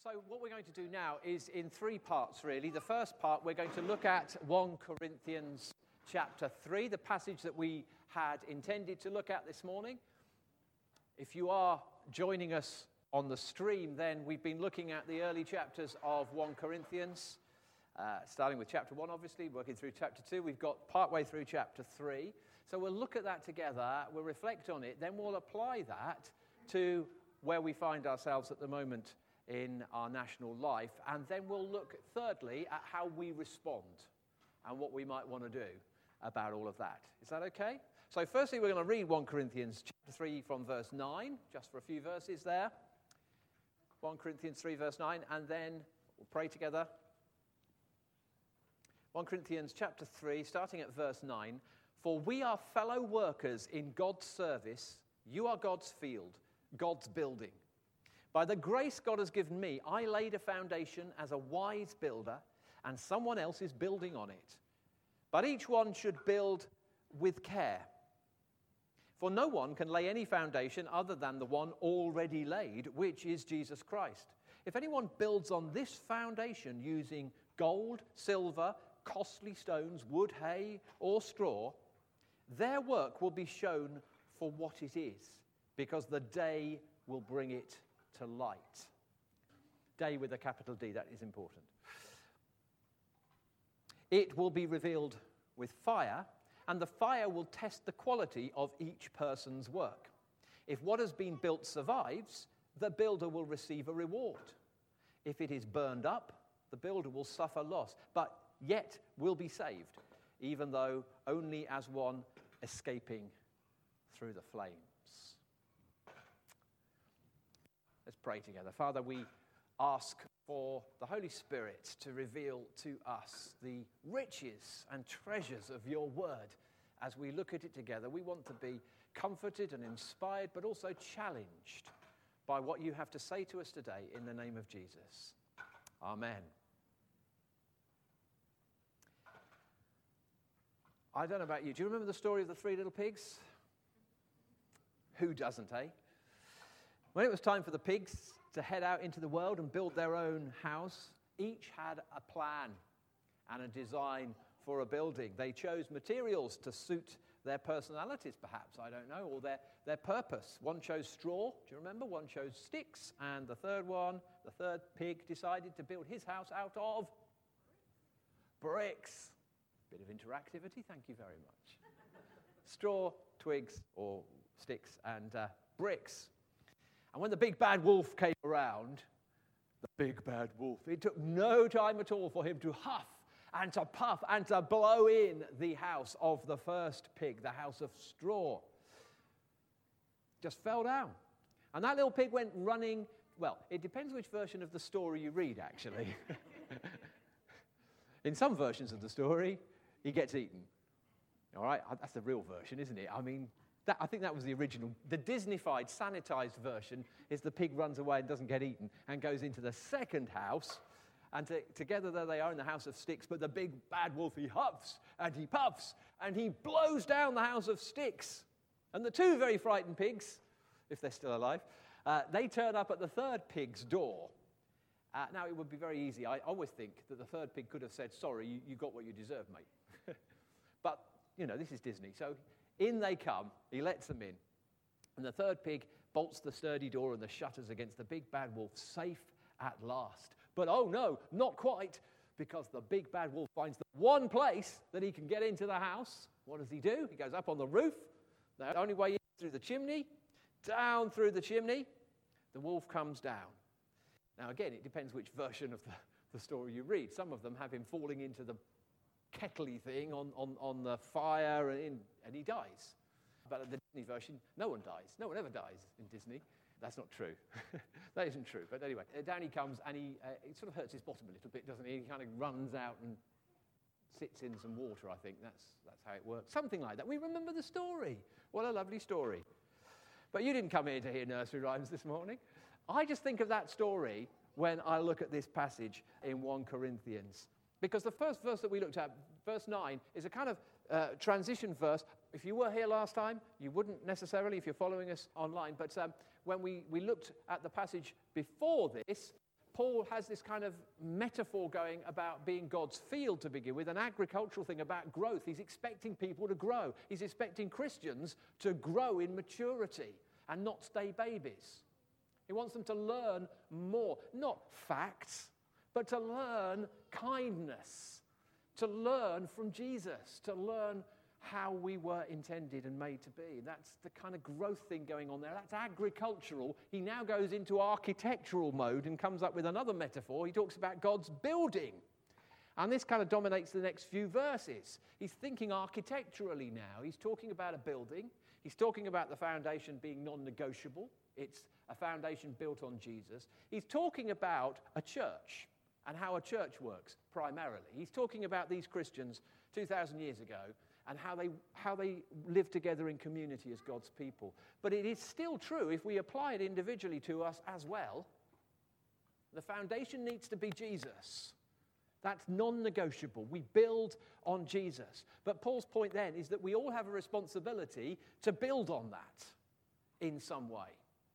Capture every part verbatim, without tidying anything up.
So what we're going to do now is in three parts, really. The first part, we're going to look at First Corinthians chapter three, the passage that we had intended to look at this morning. If you are joining us on the stream, then we've been looking at the early chapters of First Corinthians, uh, starting with chapter one, obviously, working through chapter two. We've got partway through chapter three. So we'll look at that together, we'll reflect on it, then we'll apply that to where we find ourselves at the moment in our national life, and then we'll look, thirdly, at how we respond and what we might want to do about all of that. Is that okay? So firstly, we're going to read First Corinthians chapter three from verse nine, just for a few verses there. First Corinthians three, verse nine, and then we'll pray together. First Corinthians chapter three, starting at verse nine. For we are fellow workers in God's service. You are God's field, God's building. By the grace God has given me, I laid a foundation as a wise builder, and someone else is building on it. But each one should build with care. For no one can lay any foundation other than the one already laid, which is Jesus Christ. If anyone builds on this foundation using gold, silver, costly stones, wood, hay, or straw, their work will be shown for what it is, because the day will bring it to light. Day with a capital D, that is important. It will be revealed with fire, and the fire will test the quality of each person's work. If what has been built survives, the builder will receive a reward. If it is burned up, the builder will suffer loss, but yet will be saved, even though only as one escaping through the flames. Let's pray together. Father, we ask for the Holy Spirit to reveal to us the riches and treasures of your word as we look at it together. We want to be comforted and inspired, but also challenged by what you have to say to us today in the name of Jesus. Amen. I don't know about you. Do you remember the story of the three little pigs? Who doesn't, eh? When it was time for the pigs to head out into the world and build their own house, each had a plan and a design for a building. They chose materials to suit their personalities, perhaps, I don't know, or their, their purpose. One chose straw, do you remember? One chose sticks, and the third one, the third pig, decided to build his house out of bricks. Bit of interactivity, thank you very much. Straw, twigs, or sticks, and uh, bricks. And when the big bad wolf came around, the big bad wolf, it took no time at all for him to huff and to puff and to blow in the house of the first pig, the house of straw. Just fell down. And that little pig went running. Well, it depends which version of the story you read, actually. In some versions of the story, he gets eaten. All right, that's the real version, isn't it? I mean, that, I think that was the original. The Disneyfied, sanitized version is the pig runs away and doesn't get eaten and goes into the second house. And to, together there they are in the house of sticks. But the big bad wolf, he huffs and he puffs and he blows down the house of sticks. And the two very frightened pigs, if they're still alive, uh, they turn up at the third pig's door. Uh, now, it would be very easy. I always think that the third pig could have said, sorry, you, you got what you deserve, mate. But, you know, this is Disney. So in they come. He lets them in. And the third pig bolts the sturdy door and the shutters against the big bad wolf, safe at last. But, oh, no, not quite, because the big bad wolf finds the one place that he can get into the house. What does he do? He goes up on the roof. The only way in through the chimney. Down through the chimney. The wolf comes down. Now, again, it depends which version of the, the story you read. Some of them have him falling into the kettley thing on, on, on the fire, and, in, and he dies. But in the Disney version, no one dies. No one ever dies in Disney. That's not true. That isn't true. But anyway, down he comes, and he uh, it sort of hurts his bottom a little bit, doesn't he? He kind of runs out and sits in some water, I think. That's, that's how it works. Something like that. We remember the story. What a lovely story. But you didn't come here to hear nursery rhymes this morning. I just think of that story when I look at this passage in First Corinthians. Because the first verse that we looked at, verse nine, is a kind of uh, transition verse. If you were here last time, you wouldn't necessarily if you're following us online. But um, when we, we looked at the passage before this, Paul has this kind of metaphor going about being God's field to begin with, an agricultural thing about growth. He's expecting people to grow. He's expecting Christians to grow in maturity and not stay babies. He wants them to learn more, not facts, but to learn kindness, to learn from Jesus, to learn how we were intended and made to be. That's the kind of growth thing going on there. That's agricultural. He now goes into architectural mode and comes up with another metaphor. He talks about God's building. And this kind of dominates the next few verses. He's thinking architecturally now. He's talking about a building. He's talking about the foundation being non-negotiable. It's a foundation built on Jesus. He's talking about a church and how a church works primarily. He's talking about these Christians two thousand years ago and how they, how they live together in community as God's people. But it is still true, if we apply it individually to us as well, the foundation needs to be Jesus. That's non-negotiable. We build on Jesus. But Paul's point then is that we all have a responsibility to build on that in some way.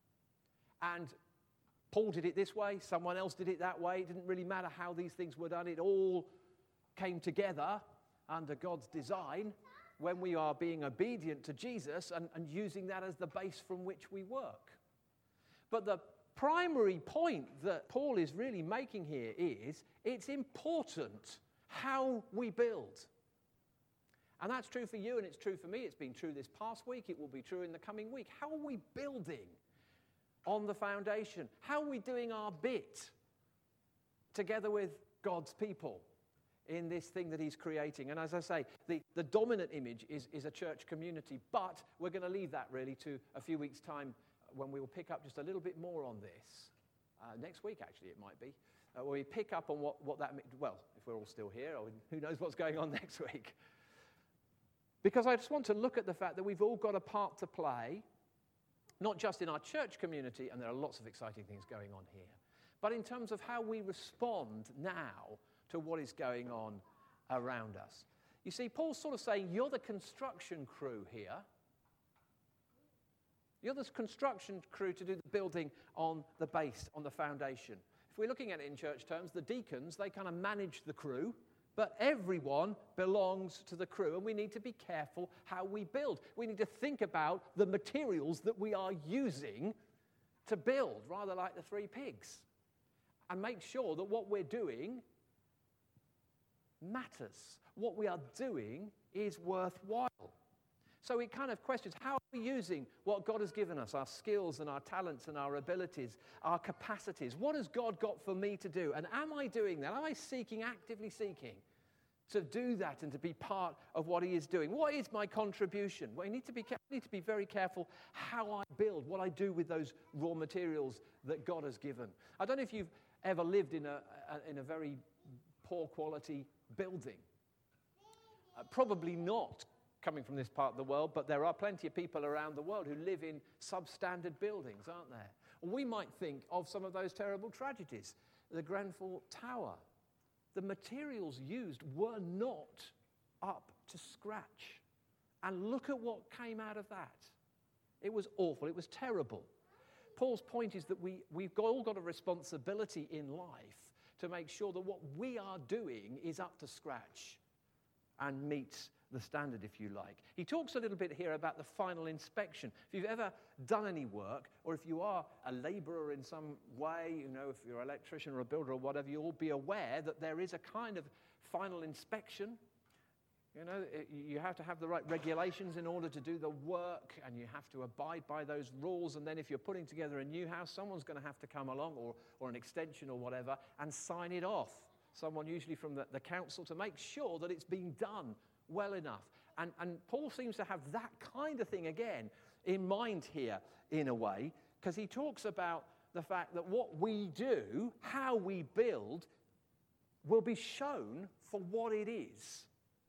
And Paul did it this way, someone else did it that way. It didn't really matter how these things were done. It all came together under God's design when we are being obedient to Jesus and, and using that as the base from which we work. But the primary point that Paul is really making here is it's important how we build. And that's true for you and it's true for me. It's been true this past week. It will be true in the coming week. How are we building on the foundation? How are we doing our bit together with God's people in this thing that he's creating? And as I say, the, the dominant image is, is a church community, but we're going to leave that really to a few weeks' time when we will pick up just a little bit more on this. Uh, next week, actually, it might be, uh, where we pick up on what, what that means. Well, if we're all still here, or who knows what's going on next week. Because I just want to look at the fact that we've all got a part to play, not just in our church community, and there are lots of exciting things going on here, but in terms of how we respond now to what is going on around us. You see, Paul's sort of saying, you're the construction crew here. You're the construction crew to do the building on the base, on the foundation. If we're looking at it in church terms, the deacons, they kind of manage the crew, but everyone belongs to the crew, and we need to be careful how we build. We need to think about the materials that we are using to build, rather like the three pigs, and make sure that what we're doing matters. What we are doing is worthwhile. So it kind of questions, how are we using what God has given us, our skills and our talents and our abilities, our capacities? What has God got for me to do? And am I doing that? Am I seeking, actively seeking to do that and to be part of what he is doing? What is my contribution? Well, I need to be, I need to be very careful how I build, what I do with those raw materials that God has given. I don't know if you've ever lived in a, a in a very poor quality building. Uh, probably not coming from this part of the world, but there are plenty of people around the world who live in substandard buildings, aren't there? We might think of some of those terrible tragedies. The Grenfell Tower. The materials used were not up to scratch. And look at what came out of that. It was awful. It was terrible. Paul's point is that we, we've got, all got a responsibility in life to make sure that what we are doing is up to scratch and meets the standard, if you like. He talks a little bit here about the final inspection. If you've ever done any work, or if you are a laborer in some way, you know, if you're an electrician or a builder or whatever, you'll be aware that there is a kind of final inspection. You know, it, you have to have the right regulations in order to do the work, and you have to abide by those rules. And then if you're putting together a new house, someone's going to have to come along, or, or an extension or whatever, and sign it off. Someone usually from the, the council, to make sure that it's being done well enough. And, and Paul seems to have that kind of thing again in mind here in a way, because he talks about the fact that what we do, how we build, will be shown for what it is.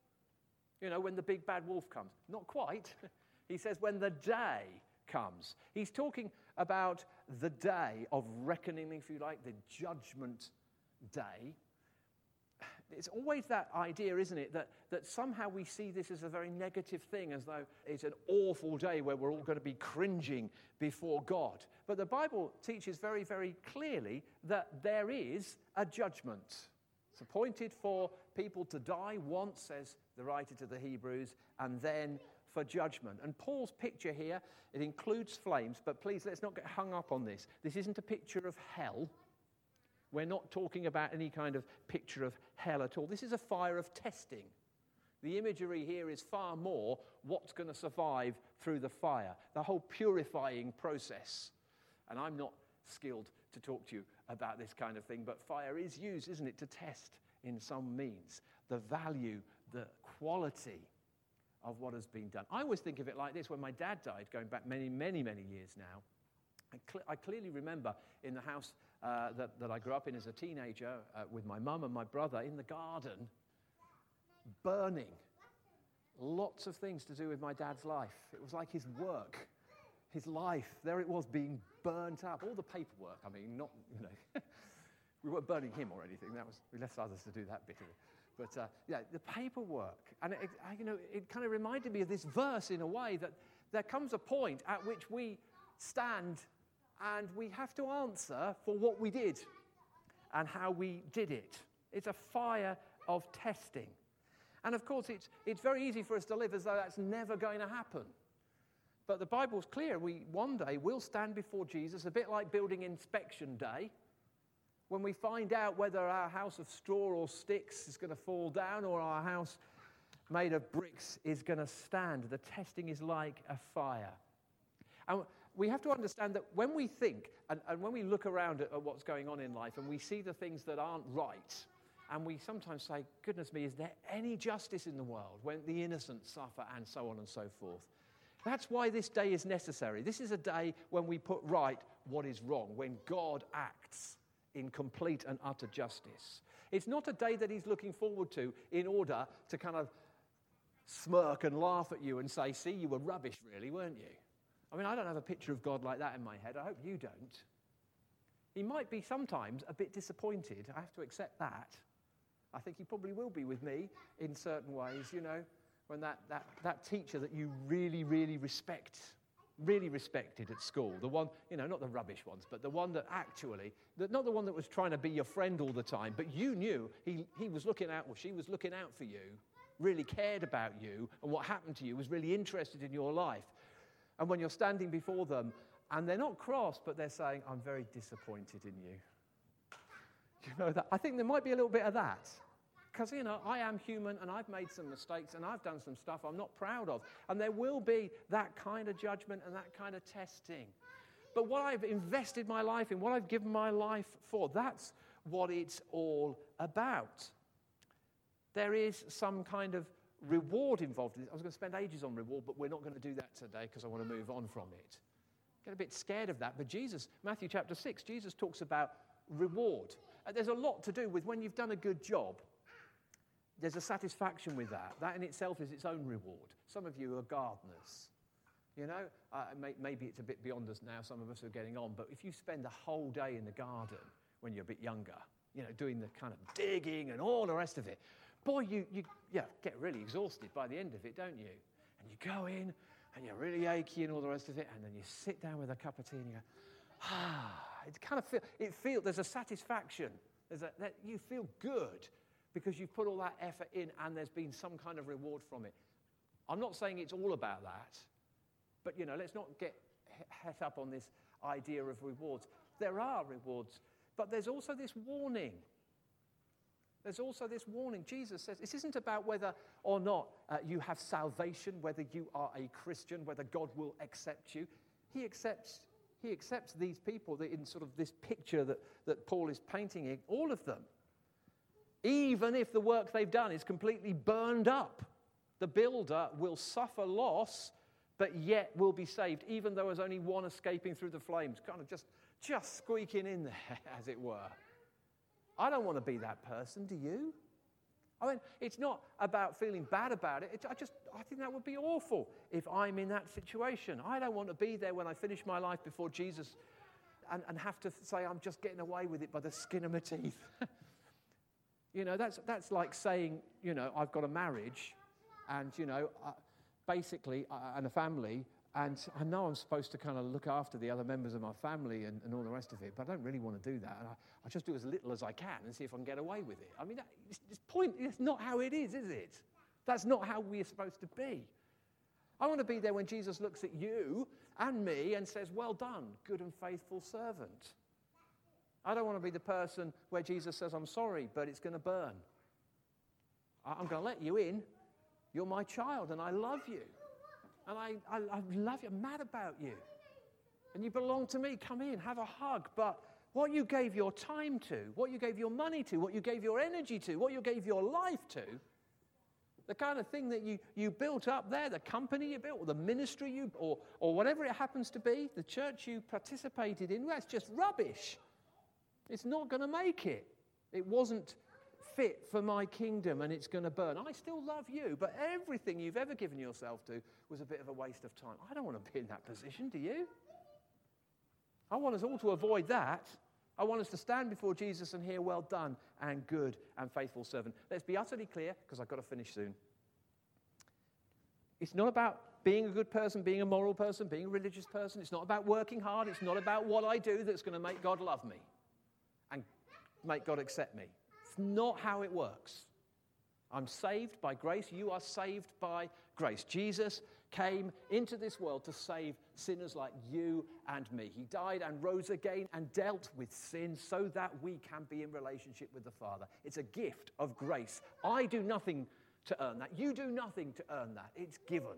You know, when the big bad wolf comes. Not quite. He says when the day comes. He's talking about the day of reckoning, if you like, the judgment day. It's always that idea, isn't it, that, that somehow we see this as a very negative thing, as though it's an awful day where we're all going to be cringing before God. But the Bible teaches very, very clearly that there is a judgment. It's appointed for people to die once, says the writer to the Hebrews, and then for judgment. And Paul's picture here, it includes flames, but please let's not get hung up on this. This isn't a picture of hell. We're not talking about any kind of picture of hell at all. This is a fire of testing. The imagery here is far more what's going to survive through the fire, the whole purifying process. And I'm not skilled to talk to you about this kind of thing, but fire is used, isn't it, to test in some means the value, the quality of what has been done. I always think of it like this. When my dad died, going back many, many, many years now, I, cl- I clearly remember in the house uh, that, that I grew up in as a teenager uh, with my mum and my brother in the garden, burning. Lots of things to do with my dad's life. It was like his work, his life. There it was being burnt up. All the paperwork, I mean, not, you know, we weren't burning him or anything. That was, we left others to do that bit of it. But uh, yeah, the paperwork. And, it, I, you know, it kind of reminded me of this verse in a way that there comes a point at which we stand and we have to answer for what we did and how we did it. It's a fire of testing. And of course, it's, it's very easy for us to live as though that's never going to happen. But the Bible's clear. We one day will stand before Jesus, a bit like building inspection day, when we find out whether our house of straw or sticks is going to fall down or our house made of bricks is going to stand. The testing is like a fire. And we have to understand that when we think and, and when we look around at, at what's going on in life and we see the things that aren't right, and we sometimes say, goodness me, is there any justice in the world when the innocent suffer and so on and so forth? That's why this day is necessary. This is a day when we put right what is wrong, when God acts in complete and utter justice. It's not a day that he's looking forward to in order to kind of smirk and laugh at you and say, see, you were rubbish really, weren't you? I mean, I don't have a picture of God like that in my head. I hope you don't. He might be sometimes a bit disappointed. I have to accept that. I think he probably will be with me in certain ways, you know, when that, that, that teacher that you really, really respect, really respected at school, the one, you know, not the rubbish ones, but the one that actually, that, not the one that was trying to be your friend all the time, but you knew he, he was looking out, or she was looking out for you, really cared about you, and what happened to you, was really interested in your life. And when you're standing before them, and they're not cross, but they're saying, I'm very disappointed in you. You know, that, I think there might be a little bit of that. Because, you know, I am human and I've made some mistakes and I've done some stuff I'm not proud of. And there will be that kind of judgment and that kind of testing. But what I've invested my life in, what I've given my life for, that's what it's all about. There is some kind of reward involved in it. I was going to spend ages on reward, but we're not going to do that today because I want to move on from it. Get a bit scared of that. But Jesus, Matthew chapter six, Jesus talks about reward. And there's a lot to do with when you've done a good job. There's a satisfaction with that. That in itself is its own reward. Some of you are gardeners. You know, uh, may, maybe it's a bit beyond us now. Some of us are getting on. But if you spend the whole day in the garden when you're a bit younger, you know, doing the kind of digging and all the rest of it, boy, you, you yeah, get really exhausted by the end of it, don't you? And you go in and you're really achy and all the rest of it, and then you sit down with a cup of tea and you go, ah, it kind of feel, it feels, there's a satisfaction. There's a, that you feel good because you've put all that effort in and there's been some kind of reward from it. I'm not saying it's all about that, but, you know, let's not get het up on this idea of rewards. There are rewards, but there's also this warning. There's also this warning. Jesus says this isn't about whether or not uh, you have salvation, whether you are a Christian, whether God will accept you. He accepts, he accepts these people that in sort of this picture that, that Paul is painting in, all of them. Even if the work they've done is completely burned up, the builder will suffer loss, but yet will be saved, even though there's only one escaping through the flames, kind of just, just squeaking in there, as it were. I don't want to be that person, do you? I mean, it's not about feeling bad about it. It's, I just, I think that would be awful if I'm in that situation. I don't want to be there when I finish my life before Jesus and, and have to say I'm just getting away with it by the skin of my teeth. You know, that's, that's like saying, you know, I've got a marriage and, you know, uh, basically, uh, and a family, and I know I'm supposed to kind of look after the other members of my family and, and all the rest of it, but I don't really want to do that. And I, I just do as little as I can and see if I can get away with it. I mean, that, it's, it's, point, it's not how it is, is it? That's not how we're supposed to be. I want to be there when Jesus looks at you and me and says, well done, good and faithful servant. I don't want to be the person where Jesus says, I'm sorry, but it's going to burn. I'm going to let you in. You're my child, and I love you. And I, I, I love you. I'm mad about you. And you belong to me. Come in, have a hug. But what you gave your time to, what you gave your money to, what you gave your energy to, what you gave your life to, the kind of thing that you, you built up there, the company you built, or the ministry you, or, or whatever it happens to be, the church you participated in, well, it's just rubbish. It's not going to make it. It wasn't fit for my kingdom, and it's going to burn. I still love you, but everything you've ever given yourself to was a bit of a waste of time. I don't want to be in that position, do you? I want us all to avoid that. I want us to stand before Jesus and hear, well done and good and faithful servant. Let's be utterly clear, because I've got to finish soon. It's not about being a good person, being a moral person, being a religious person. It's not about working hard. It's not about what I do that's going to make God love me and make God accept me. It's not how it works. I'm saved by grace. You are saved by grace. Jesus came into this world to save sinners like you and me. He died and rose again and dealt with sin so that we can be in relationship with the Father. It's a gift of grace. I do nothing to earn that. You do nothing to earn that. It's given.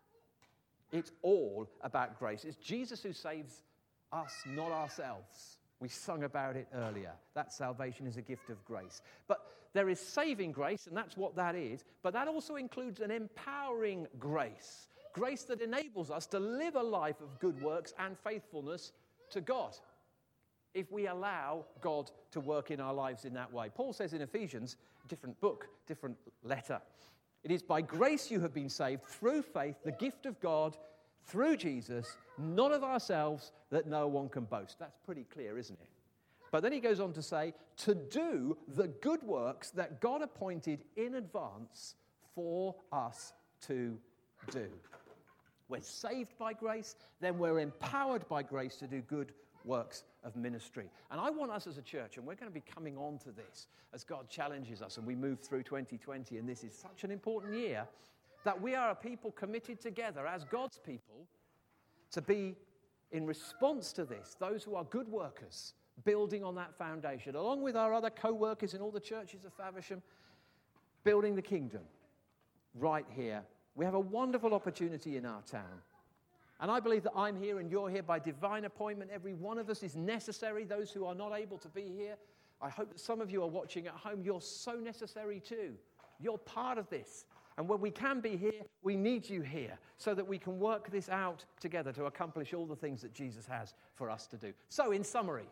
It's all about grace. It's Jesus who saves us, not ourselves. We sung about it earlier. That salvation is a gift of grace. But there is saving grace, and that's what that is. But that also includes an empowering grace. Grace that enables us to live a life of good works and faithfulness to God, if we allow God to work in our lives in that way. Paul says in Ephesians, different book, different letter, it is by grace you have been saved through faith, the gift of God, through Jesus, not of ourselves, that no one can boast. That's pretty clear, isn't it? But then he goes on to say, to do the good works that God appointed in advance for us to do. We're saved by grace, then we're empowered by grace to do good works of ministry. And I want us as a church, and we're going to be coming on to this as God challenges us and we move through twenty twenty, and this is such an important year, that we are a people committed together as God's people to be, in response to this, those who are good workers, building on that foundation, along with our other co-workers in all the churches of Faversham, building the kingdom right here. We have a wonderful opportunity in our town. And I believe that I'm here and you're here by divine appointment. Every one of us is necessary. Those who are not able to be here, I hope that some of you are watching at home. You're so necessary too. You're part of this. And when we can be here, we need you here so that we can work this out together to accomplish all the things that Jesus has for us to do. So, in summary,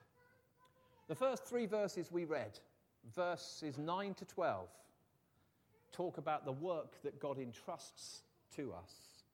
the first three verses we read, verses nine to twelve, talk about the work that God entrusts to us.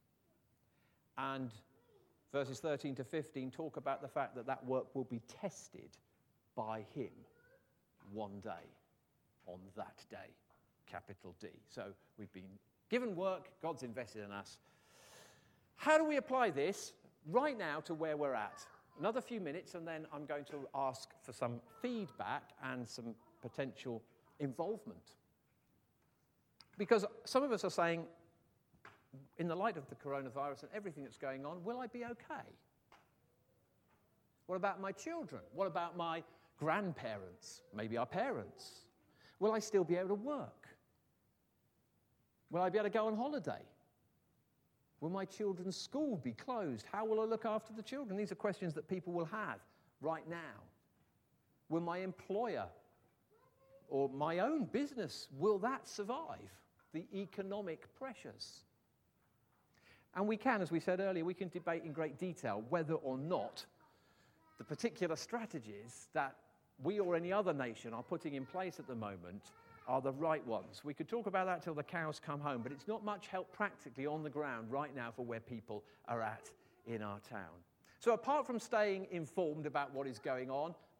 And verses thirteen to fifteen talk about the fact that that work will be tested by him one day, on that day. Capital D. So we've been given work, God's invested in us. How do we apply this right now to where we're at? Another few minutes, and then I'm going to ask for some feedback and some potential involvement. Because some of us are saying, in the light of the coronavirus and everything that's going on, will I be okay? What about my children? What about my grandparents? Maybe our parents? Will I still be able to work? Will I be able to go on holiday? Will my children's school be closed? How will I look after the children? These are questions that people will have right now. Will my employer or my own business, will that survive the economic pressures? And we can, as we said earlier, we can debate in great detail whether or not the particular strategies that we or any other nation are putting in place at the moment are the right ones. We could talk about that till the cows come home, but it's not much help practically on the ground right now for where people are at in our town. So apart from staying informed about what is going on,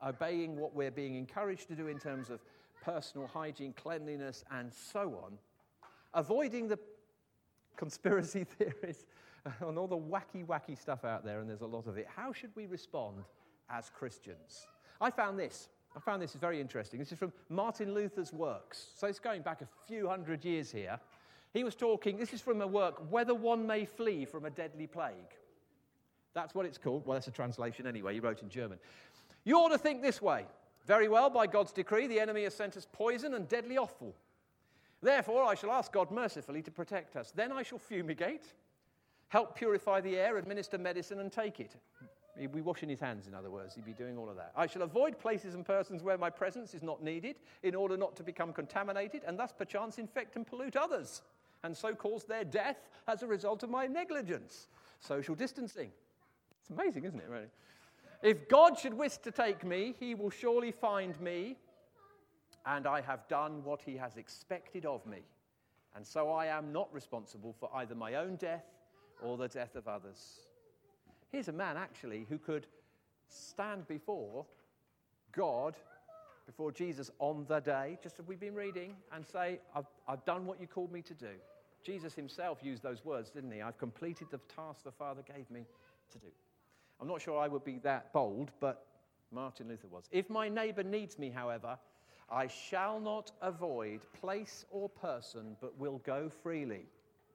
obeying what we're being encouraged to do in terms of personal hygiene, cleanliness, and so on, avoiding the conspiracy theories and all the wacky, wacky stuff out there, and there's a lot of it. How should we respond as Christians? I found this. I found this is very interesting. This is from Martin Luther's works. So it's going back a few hundred years here. He was talking, this is from a work, Whether One May Flee from a Deadly Plague. That's what it's called. Well, that's a translation anyway. He wrote in German. You ought to think this way. Very well, by God's decree, the enemy has sent us poison and deadly offal. Therefore, I shall ask God mercifully to protect us. Then I shall fumigate, help purify the air, administer medicine, and take it. He'd be washing his hands, in other words. He'd be doing all of that. I shall avoid places and persons where my presence is not needed, in order not to become contaminated, and thus perchance infect and pollute others, and so cause their death as a result of my negligence. Social distancing. It's amazing, isn't it, really? If God should wish to take me, he will surely find me, and I have done what he has expected of me. And so I am not responsible for either my own death or the death of others. Here's a man, actually, who could stand before God, before Jesus on the day, just as we've been reading, and say, I've, I've done what you called me to do. Jesus himself used those words, didn't he? I've completed the task the Father gave me to do. I'm not sure I would be that bold, but Martin Luther was. If my neighbour needs me, however, I shall not avoid place or person, but will go freely.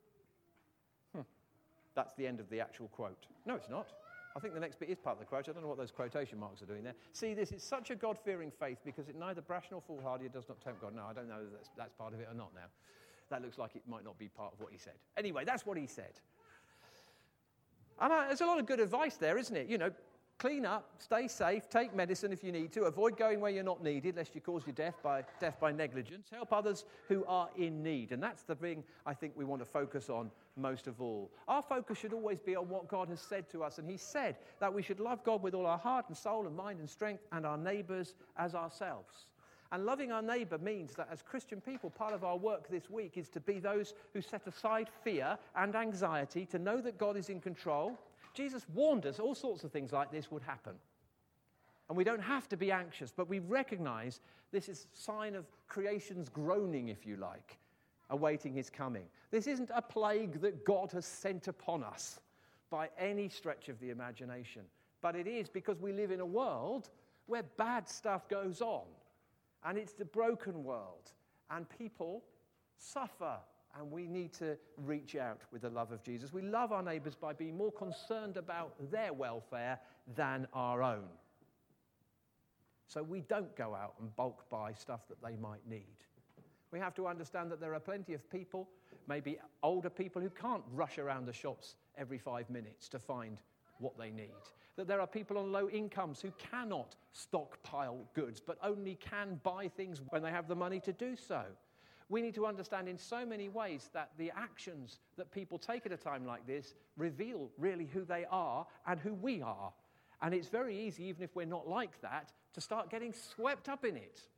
Hmm. That's the end of the actual quote. No, it's not. I think the next bit is part of the quote. I don't know what those quotation marks are doing there. See, this is such a God-fearing faith because it neither brash nor foolhardy, it does not tempt God. No, I don't know if that's, that's part of it or not now. That looks like it might not be part of what he said. Anyway, that's what he said. And I, there's a lot of good advice there, isn't it? You know, clean up, stay safe, take medicine if you need to, avoid going where you're not needed, lest you cause your death by, death by negligence, help others who are in need. And that's the thing I think we want to focus on most of all. Our focus should always be on what God has said to us. And he said that we should love God with all our heart and soul and mind and strength, and our neighbours as ourselves. And loving our neighbour means that as Christian people, part of our work this week is to be those who set aside fear and anxiety, to know that God is in control. Jesus warned us all sorts of things like this would happen. And we don't have to be anxious, but we recognize this is a sign of creation's groaning, if you like, awaiting his coming. This isn't a plague that God has sent upon us by any stretch of the imagination, but it is because we live in a world where bad stuff goes on. And it's the broken world, and people suffer, and we need to reach out with the love of Jesus. We love our neighbours by being more concerned about their welfare than our own. So we don't go out and bulk buy stuff that they might need. We have to understand that there are plenty of people, maybe older people, who can't rush around the shops every five minutes to find what they need. That there are people on low incomes who cannot stockpile goods, but only can buy things when they have the money to do so. We need to understand in so many ways that the actions that people take at a time like this reveal really who they are and who we are. And it's very easy, even if we're not like that, to start getting swept up in it.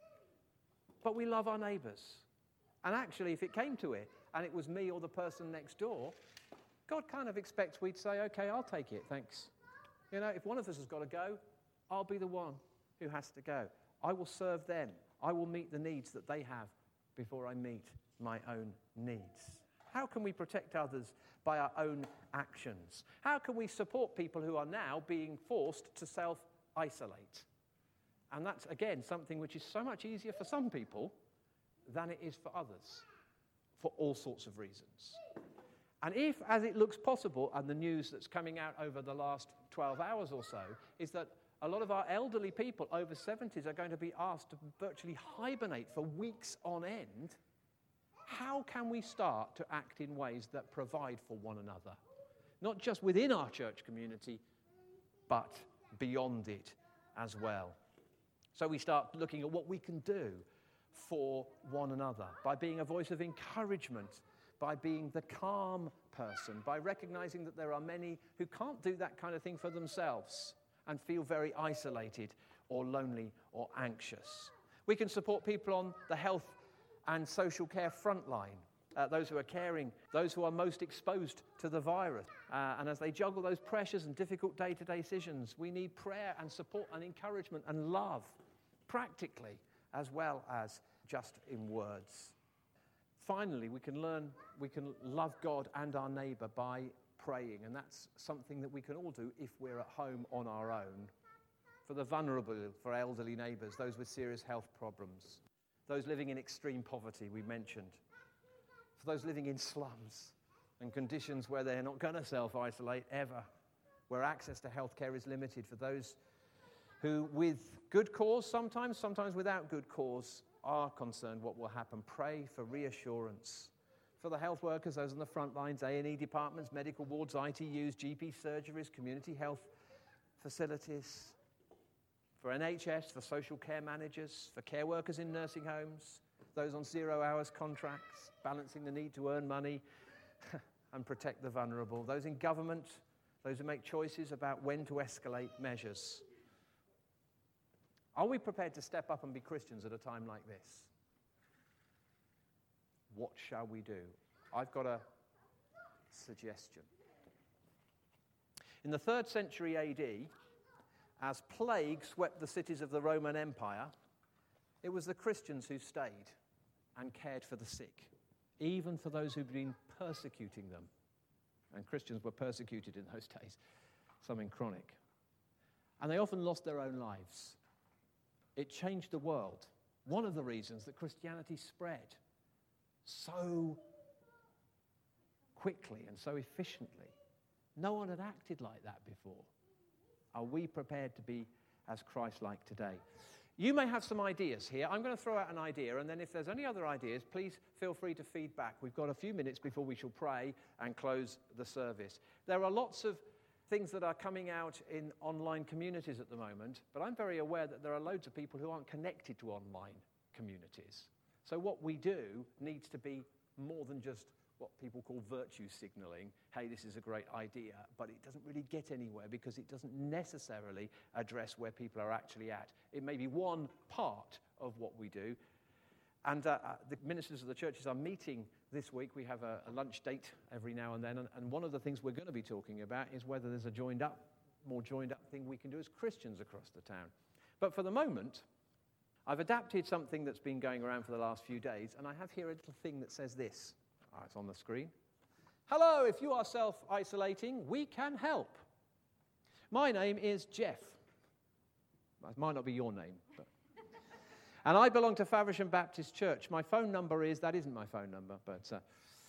But we love our neighbours. And actually, if it came to it, and it was me or the person next door, God kind of expects we'd say, okay, I'll take it, thanks. You know, if one of us has got to go, I'll be the one who has to go. I will serve them. I will meet the needs that they have before I meet my own needs. How can we protect others by our own actions? How can we support people who are now being forced to self-isolate? And that's, again, something which is so much easier for some people than it is for others, for all sorts of reasons. And if, as it looks possible, and the news that's coming out over the last twelve hours or so, is that a lot of our elderly people over seventies are going to be asked to virtually hibernate for weeks on end, how can we start to act in ways that provide for one another? Not just within our church community, but beyond it as well. So we start looking at what we can do for one another by being a voice of encouragement, by being the calm person, by recognizing that there are many who can't do that kind of thing for themselves and feel very isolated or lonely or anxious. We can support people on the health and social care front line uh, those who are caring, those who are most exposed to the virus. Uh, and as they juggle those pressures and difficult day-to-day decisions, we need prayer and support and encouragement and love, practically, as well as just in words. Finally, we can learn, we can love God and our neighbour by praying, and that's something that we can all do if we're at home on our own. For the vulnerable, for elderly neighbours, those with serious health problems, those living in extreme poverty, we mentioned, for those living in slums and conditions where they're not going to self-isolate ever, where access to healthcare is limited, for those who, with good cause sometimes, sometimes without good cause, are concerned what will happen. Pray for reassurance. For the health workers, those on the front lines, A and E departments, medical wards, I T Us, G P surgeries, community health facilities. For N H S, for social care managers, for care workers in nursing homes, those on zero hours contracts, balancing the need to earn money and protect the vulnerable. Those in government, those who make choices about when to escalate measures. Are we prepared to step up and be Christians at a time like this? What shall we do? I've got a suggestion. In the third century A D, as plague swept the cities of the Roman Empire, it was the Christians who stayed and cared for the sick, even for those who'd been persecuting them. And Christians were persecuted in those days, some in chronic. And they often lost their own lives. It changed the world. One of the reasons that Christianity spread so quickly and so efficiently. No one had acted like that before. Are we prepared to be as Christ-like today? You may have some ideas here. I'm going to throw out an idea, and then if there's any other ideas, please feel free to feed back. We've got a few minutes before we shall pray and close the service. There are lots of things that are coming out in online communities at the moment, but I'm very aware that there are loads of people who aren't connected to online communities. So what we do needs to be more than just what people call virtue signaling. Hey, this is a great idea, but it doesn't really get anywhere because it doesn't necessarily address where people are actually at. It may be one part of what we do. And uh, the ministers of the churches are meeting this week. We have a, a lunch date every now and then, and, and one of the things we're going to be talking about is whether there's a joined up, more joined up thing we can do as Christians across the town. But for the moment, I've adapted something that's been going around for the last few days, and I have here a little thing that says this. Oh, it's on the screen. Hello, if you are self-isolating, we can help. My name is Jeff. That might not be your name, but... And I belong to Faversham Baptist Church. My phone number is, that isn't my phone number, but uh,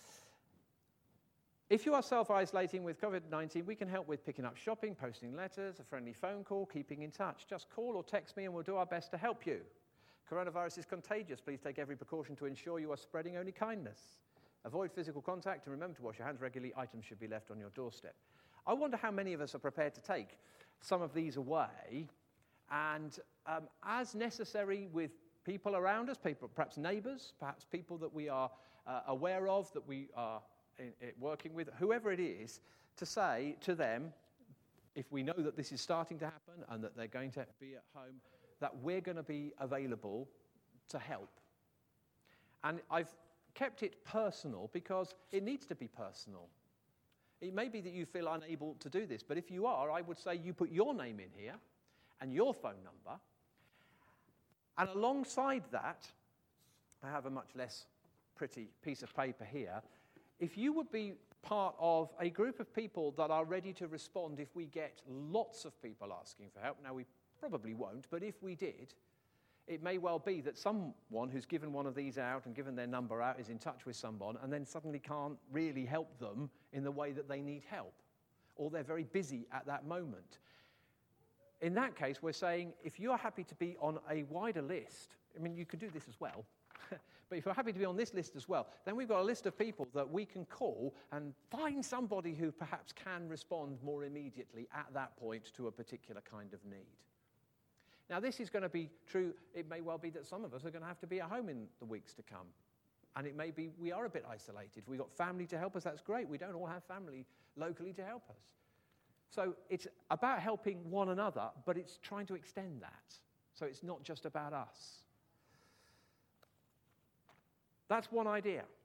if you are self-isolating with covid nineteen, we can help with picking up shopping, posting letters, a friendly phone call, keeping in touch. Just call or text me and we'll do our best to help you. Coronavirus is contagious. Please take every precaution to ensure you are spreading only kindness. Avoid physical contact and remember to wash your hands regularly. Items should be left on your doorstep. I wonder how many of us are prepared to take some of these away and um, as necessary with people around us, people, perhaps neighbours, perhaps people that we are uh, aware of, that we are in, in working with, whoever it is, to say to them, if we know that this is starting to happen and that they're going to be at home, that we're going to be available to help. And I've kept it personal because it needs to be personal. It may be that you feel unable to do this, but if you are, I would say you put your name in here and your phone number. And alongside that, I have a much less pretty piece of paper here. If you would be part of a group of people that are ready to respond if we get lots of people asking for help, now we probably won't, but if we did, it may well be that someone who's given one of these out and given their number out is in touch with someone and then suddenly can't really help them in the way that they need help, or they're very busy at that moment. In that case, we're saying, if you're happy to be on a wider list, I mean, you could do this as well, but if you're happy to be on this list as well, then we've got a list of people that we can call and find somebody who perhaps can respond more immediately at that point to a particular kind of need. Now, this is going to be true. It may well be that some of us are going to have to be at home in the weeks to come. And it may be we are a bit isolated. If we've got family to help us, that's great. We don't all have family locally to help us. So it's about helping one another, but it's trying to extend that. So it's not just about us. That's one idea.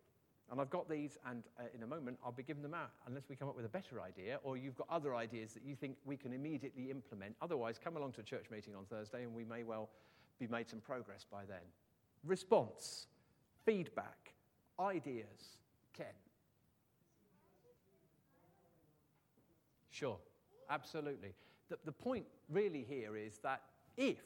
And I've got these, and uh, in a moment I'll be giving them out, unless we come up with a better idea, or you've got other ideas that you think we can immediately implement. Otherwise, come along to a church meeting on Thursday, and we may well be made some progress by then. Response, feedback, ideas. Ken? Sure, absolutely. The, the point really here is that if,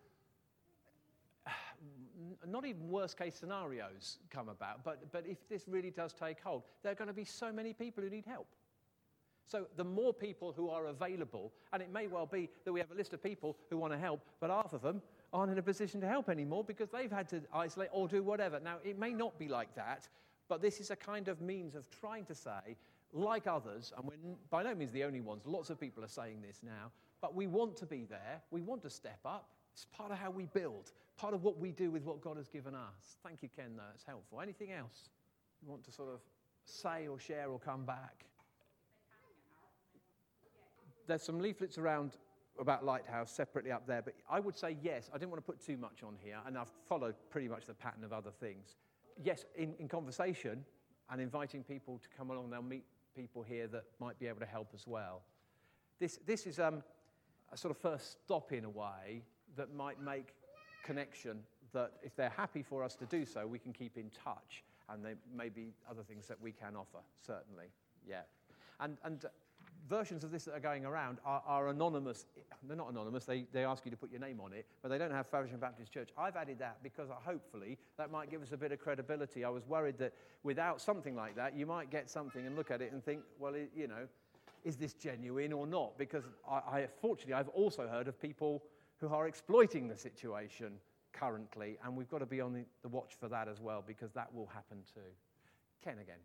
not even worst case scenarios come about, but, but if this really does take hold, there are going to be so many people who need help. So the more people who are available, and it may well be that we have a list of people who want to help, but half of them aren't in a position to help anymore because they've had to isolate or do whatever. Now, it may not be like that, but this is a kind of means of trying to say, like others, and we're by no means the only ones, lots of people are saying this now, but we want to be there, we want to step up. It's part of how we build, part of what we do with what God has given us. Thank you, Ken, that's helpful. Anything else you want to sort of say or share or come back? There's some leaflets around about Lighthouse separately up there, but I would say yes. I didn't want to put too much on here, and I've followed pretty much the pattern of other things. Yes, in, in conversation and inviting people to come along, they'll meet people here that might be able to help as well. This, this is um, a sort of first stop in a way that might make connection, that if they're happy for us to do so, we can keep in touch, and there may be other things that we can offer, certainly, yeah. And, and uh, versions of this that are going around are, are anonymous. They're not anonymous, they, they ask you to put your name on it, but they don't have Faversham Baptist Church. I've added that because uh, hopefully that might give us a bit of credibility. I was worried that without something like that, you might get something and look at it and think, well, it, you know, is this genuine or not? Because I, I, fortunately, I've also heard of people who are exploiting the situation currently, and we've got to be on the, the watch for that as well, because that will happen too. Ken again.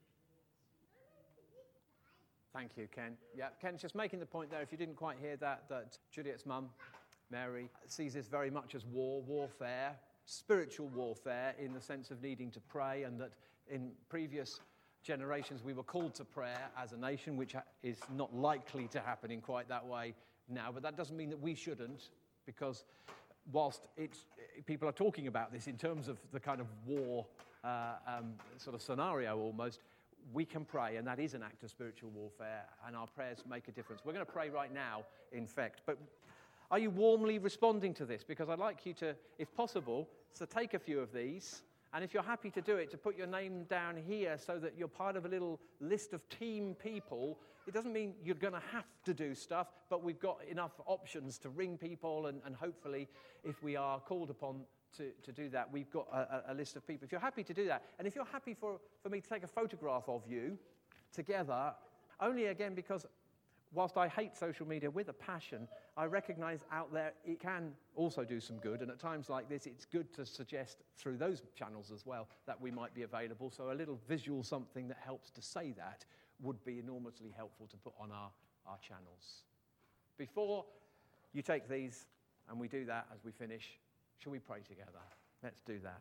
Thank you, Ken. Yeah, Ken's just making the point there, if you didn't quite hear that, that Juliet's mum, Mary, sees this very much as war, warfare, spiritual warfare, in the sense of needing to pray, and that in previous generations we were called to prayer as a nation, which is not likely to happen in quite that way now, but that doesn't mean that we shouldn't, because whilst it's, people are talking about this in terms of the kind of war uh, um, sort of scenario almost, we can pray, and that is an act of spiritual warfare, and our prayers make a difference. We're going to pray right now, in fact, but are you warmly responding to this? Because I'd like you to, if possible, to take a few of these, and if you're happy to do it, to put your name down here so that you're part of a little list of team people. It doesn't mean you're going to have to do stuff, but we've got enough options to ring people, and, and hopefully, if we are called upon to, to do that, we've got a, a list of people. If you're happy to do that, and if you're happy for, for me to take a photograph of you together, only again because whilst I hate social media with a passion, I recognize out there it can also do some good, and at times like this, it's good to suggest through those channels as well that we might be available, so a little visual something that helps to say that would be enormously helpful to put on our, our channels. Before you take these, and we do that as we finish, shall we pray together? Let's do that.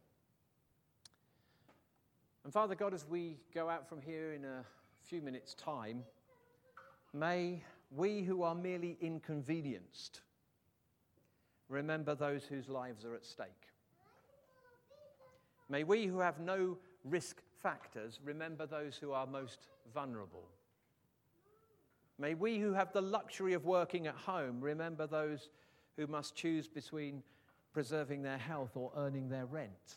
And Father God, as we go out from here in a few minutes' time, may we who are merely inconvenienced remember those whose lives are at stake. May we who have no risk factors remember those who are most vulnerable. May we who have the luxury of working at home remember those who must choose between preserving their health or earning their rent.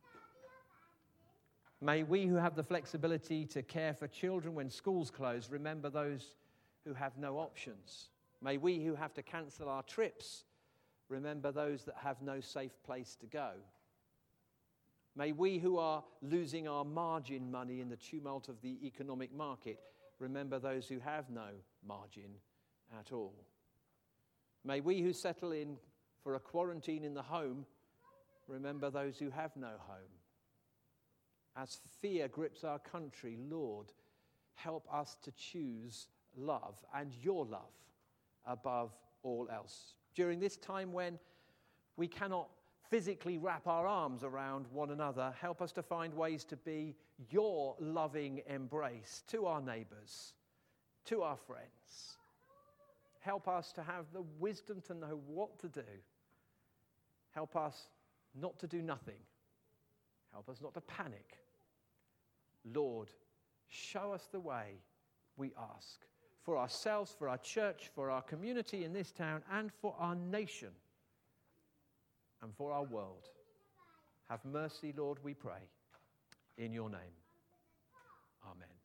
May we who have the flexibility to care for children when schools close remember those who have no options. May we who have to cancel our trips remember those that have no safe place to go. May we who are losing our margin money in the tumult of the economic market remember those who have no margin at all. May we who settle in for a quarantine in the home remember those who have no home. As fear grips our country, Lord, help us to choose love and your love above all else. During this time when we cannot physically wrap our arms around one another, help us to find ways to be your loving embrace to our neighbours, to our friends. Help us to have the wisdom to know what to do. Help us not to do nothing. Help us not to panic. Lord, show us the way, we ask, for ourselves, for our church, for our community in this town, and for our nation, and for our world. Have mercy, Lord, we pray, in your name. Amen.